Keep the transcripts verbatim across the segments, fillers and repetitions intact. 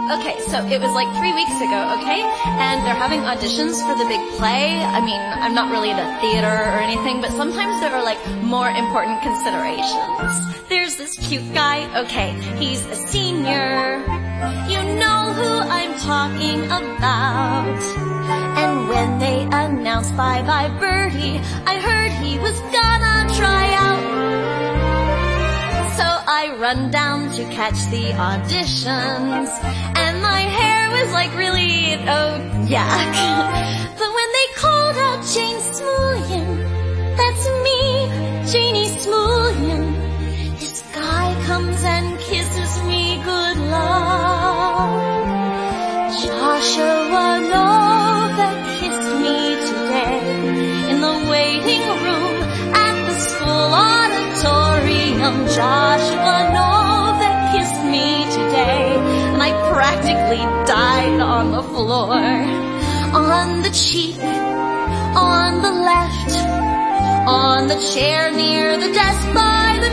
Okay, so it was like three weeks ago, okay? And they're having auditions for the big play. I mean, I'm not really into theater or anything, but sometimes there are like more important considerations. There's this cute guy, okay, he's a senior. You know who I'm talking about. And when they announced Bye Bye Birdie, I heard he was gonna try out. So I run down to catch the auditions, and my hair was like really, oh yuck. But when they called out Jane Smulyan, that's me, Janie Smulyan, this guy comes and kisses me good love. Joshua Novak kissed me today in the waiting room at the school auditorium. Joshua Novak kissed me today, and I practically died on the floor. On the cheek, on the left, on the chair near the desk by the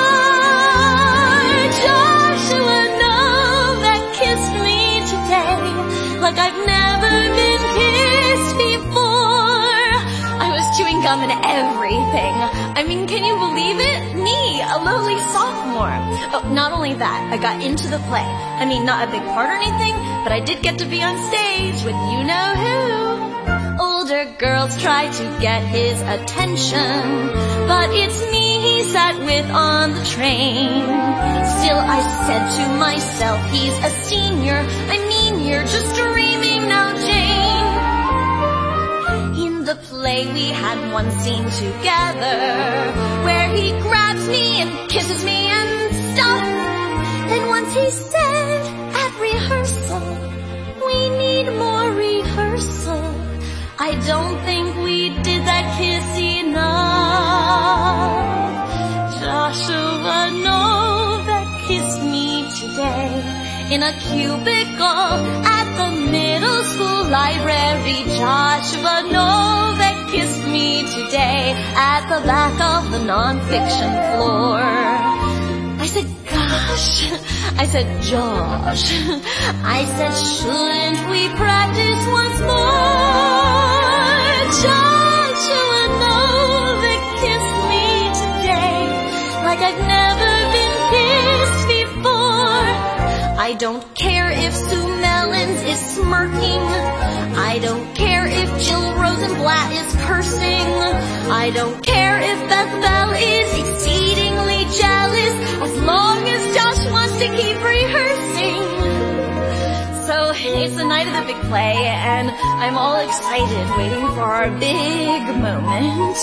door. Joshua Novak kissed me today like I've never been kissed before. I was chewing gum and everything. I mean, can you believe it? Me, a lowly sophomore. Oh, not only that, I got into the play. I mean, not a big part or anything, but I did get to be on stage with you know who. Older girls try to get his attention, but it's me he sat with on the train. Still, I said to myself, he's a senior. I mean, you're just dreaming now, Jane. In the play we had one scene together where he grabs me and kisses me and stuff. Then once he said at rehearsal, we need more rehearsal. I don't think we did that kiss enough. Joshua Novak kissed me today in a cubicle at the middle school library. Joshua Novak kissed me today at the back of the nonfiction floor. I said, gosh. I said, Josh. I said, shouldn't we practice once more? Joshua Novak kissed me today like I've never been kissed before. I don't care if Sue Mellons is smirking. I don't care if Jill Rosenblatt is cursing. I don't care if Beth Bell is exceedingly jealous, as long as Josh wants to keep rehearsing. So it's the night of the big play, and I'm all excited, waiting for our big moment.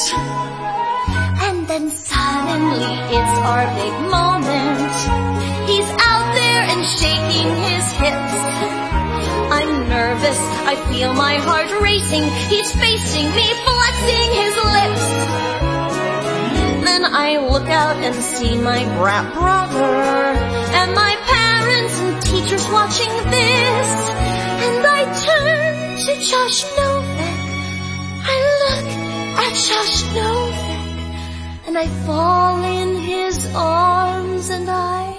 And then suddenly it's our big moment. He's out there and shaking his hips. I'm nervous, I feel my heart racing. He's facing me, flexing his lips. Then I look out and see my brat brother and my parents and teachers watching this. And I turn to Josh Novak. I look at Josh Novak, and I fall in his arms, and I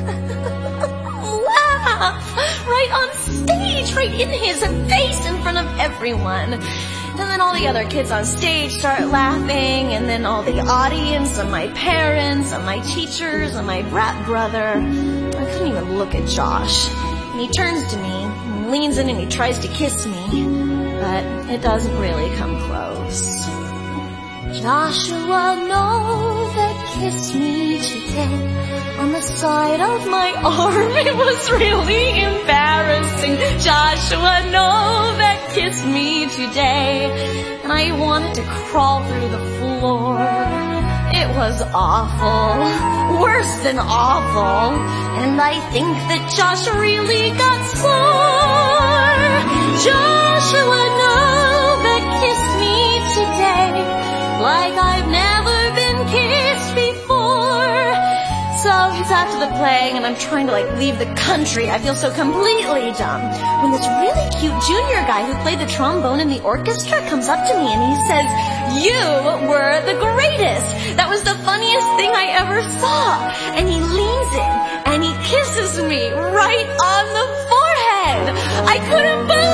laugh right on stage, right in his face in front of everyone. And then all the other kids on stage start laughing, and then all the audience and my parents and my teachers and my brat brother. I couldn't even look at Josh. And he turns to me, and leans in, and he tries to kiss me, but it doesn't really come close. Joshua Novak kissed me today on the side of my arm. It was really embarrassing. Joshua Novak kissed me today, and I wanted to crawl through the floor. It was awful, worse than awful, and I think that Josh really got sore. Joshua Novak kissed me today like I've never been kissed before. So it's after the play, and I'm trying to like leave the country. I feel so completely dumb when this really cute junior guy who played the trombone in the orchestra comes up to me and he says, "You were the greatest. That was the funniest thing I ever saw." And he leans in and he kisses me right on the forehead. couldn't believe